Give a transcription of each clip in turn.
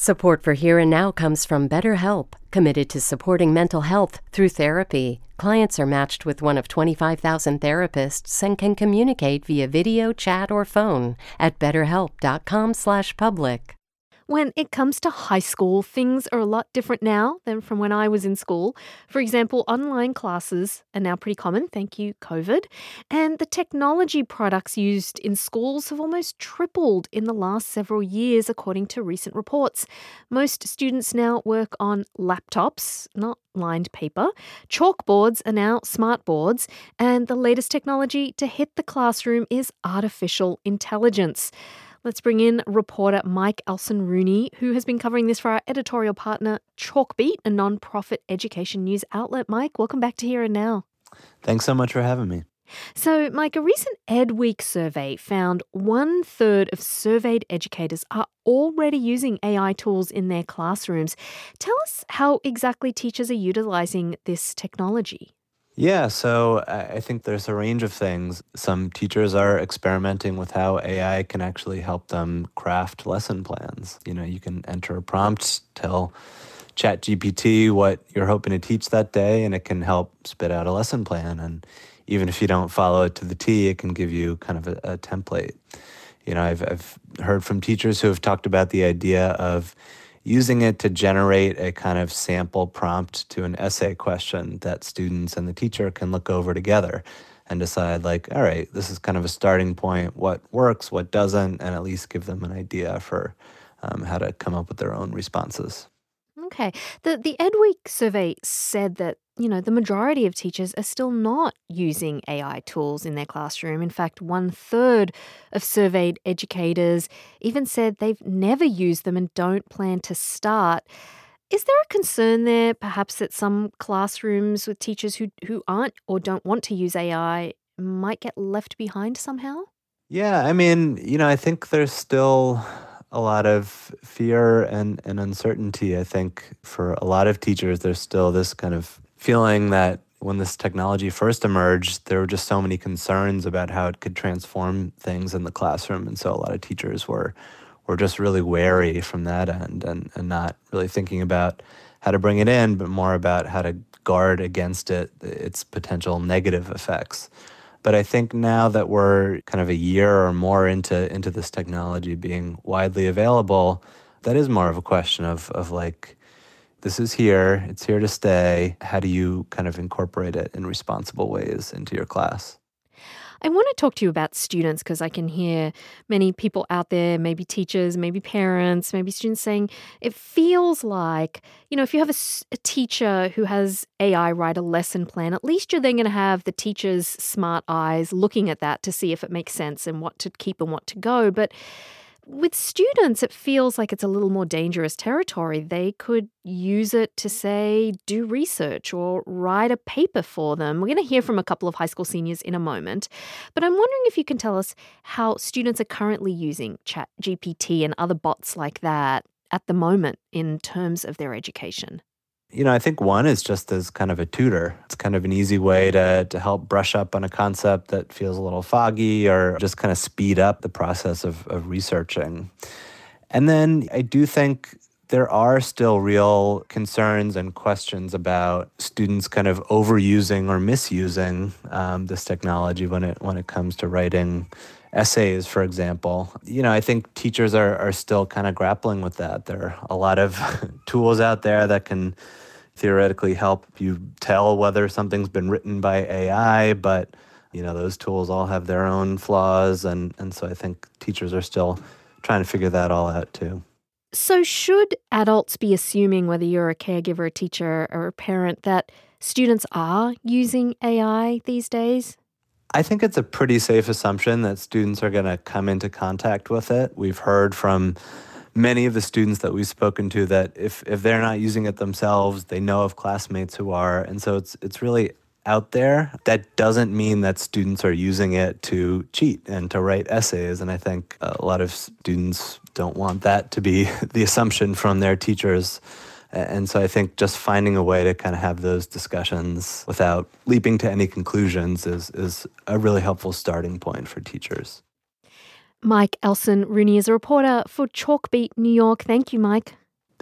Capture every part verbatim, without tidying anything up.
Support for Here and Now comes from BetterHelp, committed to supporting mental health through therapy. Clients are matched with one of twenty-five thousand therapists and can communicate via video, chat, or phone at betterhelp.com slash public. When it comes to high school, things are a lot different now than from when I was in school. For example, online classes are now pretty common, thank you, COVID. And the technology products used in schools have almost tripled in the last several years, according to recent reports. Most students now work on laptops, not lined paper. Chalkboards are now smart boards. And the latest technology to hit the classroom is artificial intelligence. Let's bring in reporter Mike Elson-Rooney, who has been covering this for our editorial partner, Chalkbeat, a non-profit education news outlet. Mike, welcome back to Here and Now. Thanks so much for having me. So, Mike, a recent EdWeek survey found one third of surveyed educators are already using A I tools in their classrooms. Tell us how exactly teachers are utilizing this technology. Yeah, so I think there's a range of things. Some teachers are experimenting with how A I can actually help them craft lesson plans. You know, you can enter a prompt, tell ChatGPT what you're hoping to teach that day, and it can help spit out a lesson plan. And even if you don't follow it to the T, it can give you kind of a, a template. You know, I've, I've heard from teachers who have talked about the idea of using it to generate a kind of sample prompt to an essay question that students and the teacher can look over together and decide, like, all right, this is kind of a starting point, what works, what doesn't, and at least give them an idea for um, how to come up with their own responses. Okay. The the EdWeek survey said that, you know, the majority of teachers are still not using A I tools in their classroom. In fact, one third of surveyed educators even said they've never used them and don't plan to start. Is there a concern there, perhaps, that some classrooms with teachers who, who aren't or don't want to use A I might get left behind somehow? Yeah, I mean, you know, I think there's still a lot of fear and, and uncertainty. I think for a lot of teachers, there's still this kind of feeling that when this technology first emerged, there were just so many concerns about how it could transform things in the classroom. And so a lot of teachers were were just really wary from that end and, and not really thinking about how to bring it in, but more about how to guard against it, its potential negative effects. But I think now that we're kind of a year or more into into this technology being widely available, that is more of a question of of like, this is here, it's here to stay. How do you kind of incorporate it in responsible ways into your class? I want to talk to you about students because I can hear many people out there, maybe teachers, maybe parents, maybe students saying it feels like, you know, if you have a, s- a teacher who has A I write a lesson plan, at least you're then going to have the teacher's smart eyes looking at that to see if it makes sense and what to keep and what to go. But with students, it feels like it's a little more dangerous territory. They could use it to, say, do research or write a paper for them. We're going to hear from a couple of high school seniors in a moment. But I'm wondering if you can tell us how students are currently using ChatGPT and other bots like that at the moment in terms of their education. You know, I think one is just as kind of a tutor. It's kind of an easy way to to help brush up on a concept that feels a little foggy or just kind of speed up the process of, of researching. And then I do think there are still real concerns and questions about students kind of overusing or misusing um, this technology when it when it comes to writing essays, for example. You know, I think teachers are, are still kind of grappling with that. There are a lot of tools out there that can theoretically help you tell whether something's been written by A I, but, you know, those tools all have their own flaws. And, and so I think teachers are still trying to figure that all out too. So should adults be assuming, whether you're a caregiver, a teacher, or a parent, that students are using A I these days? I think it's a pretty safe assumption that students are going to come into contact with it. We've heard from many of the students that we've spoken to that if if they're not using it themselves, they know of classmates who are. And so it's it's really out there. That doesn't mean that students are using it to cheat and to write essays. And I think a lot of students don't want that to be the assumption from their teachers. And so I think just finding a way to kind of have those discussions without leaping to any conclusions is is a really helpful starting point for teachers. Mike Elson-Rooney is a reporter for Chalkbeat New York. Thank you, Mike.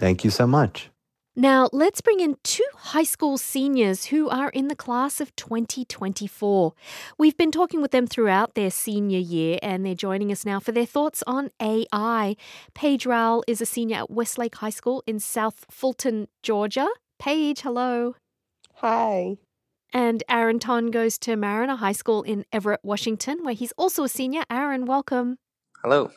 Thank you so much. Now, let's bring in two high school seniors who are in the class of twenty twenty-four. We've been talking with them throughout their senior year, and they're joining us now for their thoughts on A I. Paige Rowell is a senior at Westlake High School in South Fulton, Georgia. Paige, hello. Hi. And Aaron Ton goes to Mariner High School in Everett, Washington, where he's also a senior. Aaron, welcome. Hello.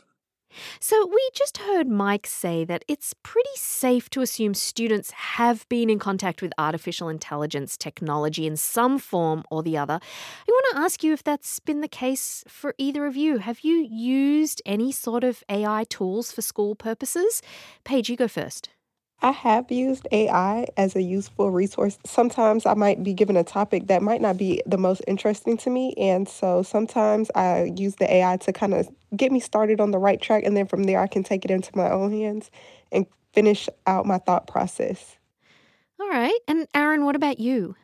So we just heard Mike say that it's pretty safe to assume students have been in contact with artificial intelligence technology in some form or the other. I want to ask you if that's been the case for either of you. Have you used any sort of A I tools for school purposes? Paige, you go first. I have used A I as a useful resource. Sometimes I might be given a topic that might not be the most interesting to me. And so sometimes I use the A I to kind of get me started on the right track. And then from there, I can take it into my own hands and finish out my thought process. All right. And Aaron, what about you?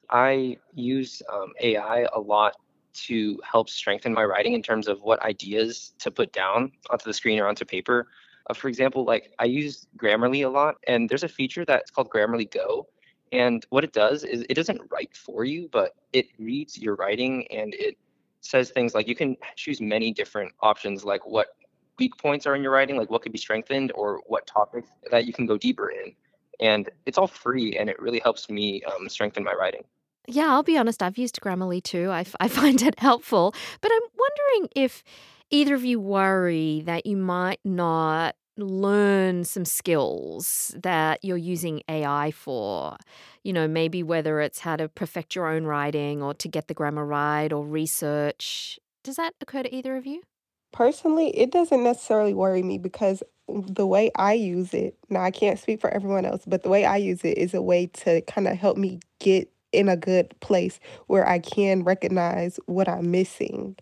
I use um, A I a lot to help strengthen my writing in terms of what ideas to put down onto the screen or onto paper. Uh, for example, like I use Grammarly a lot, and there's a feature that's called Grammarly Go. And what it does is it doesn't write for you, but it reads your writing and it says things like you can choose many different options, like what weak points are in your writing, like what could be strengthened, or what topics that you can go deeper in. And it's all free, and it really helps me um, strengthen my writing. Yeah, I'll be honest, I've used Grammarly too. I, f- I find it helpful. But I'm wondering if either of you worry that you might not learn some skills that you're using A I for. You know, maybe whether it's how to perfect your own writing or to get the grammar right or research. Does that occur to either of you? Personally, it doesn't necessarily worry me because the way I use it, now I can't speak for everyone else, but the way I use it is a way to kind of help me get in a good place where I can recognize what I'm missing.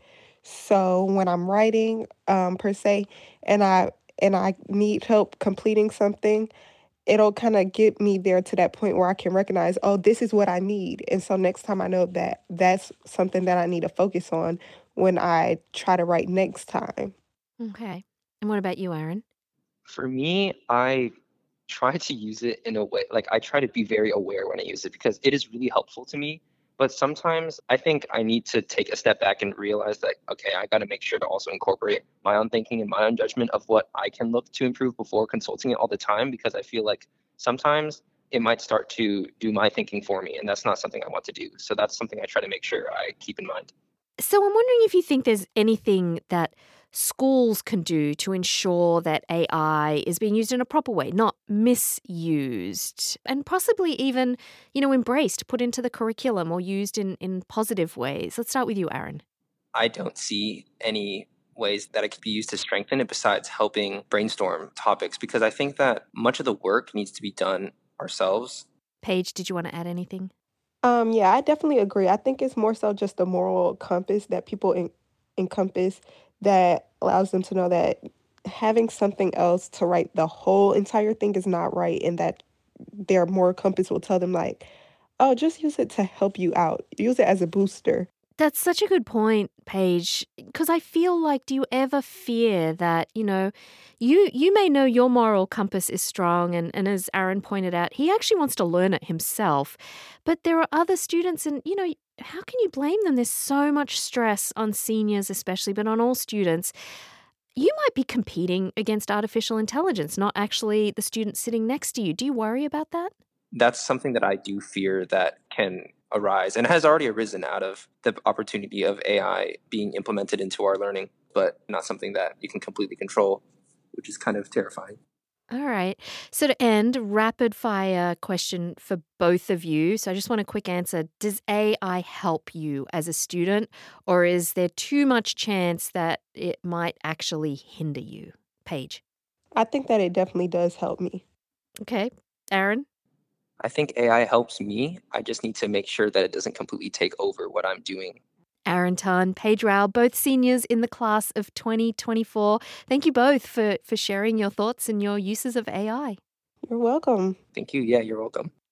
So when I'm writing, um, per se, and I and I need help completing something, it'll kind of get me there to that point where I can recognize, oh, this is what I need. And so next time I know that that's something that I need to focus on when I try to write next time. Okay. And what about you, Aaron? For me, I try to use it in a way, like I try to be very aware when I use it because it is really helpful to me. But sometimes I think I need to take a step back and realize that, okay, I got to make sure to also incorporate my own thinking and my own judgment of what I can look to improve before consulting it all the time, because I feel like sometimes it might start to do my thinking for me, and that's not something I want to do. So that's something I try to make sure I keep in mind. So I'm wondering if you think there's anything that schools can do to ensure that A I is being used in a proper way, not misused, and possibly even, you know, embraced, put into the curriculum or used in, in positive ways. Let's start with you, Aaron. I don't see any ways that it could be used to strengthen it besides helping brainstorm topics, because I think that much of the work needs to be done ourselves. Paige, did you want to add anything? Um, yeah, I definitely agree. I think it's more so just the moral compass that people en- encompass that allows them to know that having something else to write the whole entire thing is not right, and that their moral compass will tell them, like, oh, just use it to help you out. Use it as a booster. That's such a good point, Paige, because I feel like, do you ever fear that, you know, you you may know your moral compass is strong, and, and as Aaron pointed out, he actually wants to learn it himself, but there are other students, and, you know, how can you blame them? There's so much stress on seniors especially, but on all students. You might be competing against artificial intelligence, not actually the student sitting next to you. Do you worry about that? That's something that I do fear that can arise and has already arisen out of the opportunity of A I being implemented into our learning, but not something that you can completely control, which is kind of terrifying. All right. So to end, rapid fire question for both of you. So I just want a quick answer. Does A I help you as a student, or is there too much chance that it might actually hinder you? Paige. I think that it definitely does help me. Okay. Aaron? I think A I helps me. I just need to make sure that it doesn't completely take over what I'm doing. Aaron Tan, Paige Rowell, both seniors in the class of twenty twenty-four. Thank you both for, for sharing your thoughts and your uses of A I. You're welcome. Thank you. Yeah, you're welcome.